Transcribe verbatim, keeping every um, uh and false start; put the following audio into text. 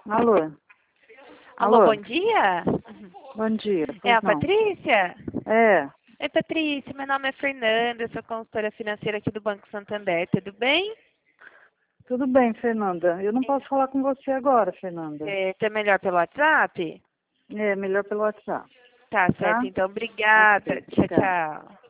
Alô? Alô, Alô? bom dia? Bom dia. É a Pois não. Patrícia? É, Oi, Patrícia, meu nome é Fernanda, eu sou consultora financeira aqui do Banco Santander, tudo bem? tudo bem, Fernanda. Eu não posso falar com você agora, Fernanda. É, tá melhor pelo WhatsApp? É, melhor pelo WhatsApp, Tá tá? certo, então obrigada. Ok, Tchau, obrigada. tchau.